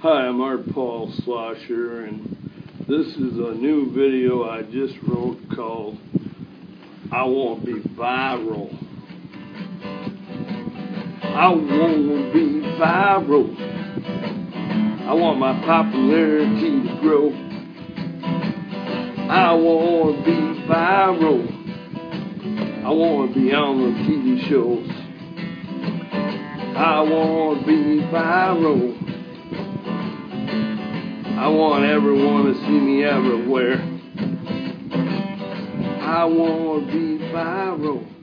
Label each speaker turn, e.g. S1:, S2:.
S1: Hi, I'm Art Paul Slosher, and this is a new video I just wrote called I Want to Be Viral. I want to be viral. I want my popularity to grow. I want to be viral. I want to be on the TV shows. I want to be viral. I want everyone to see me everywhere. I want to be viral.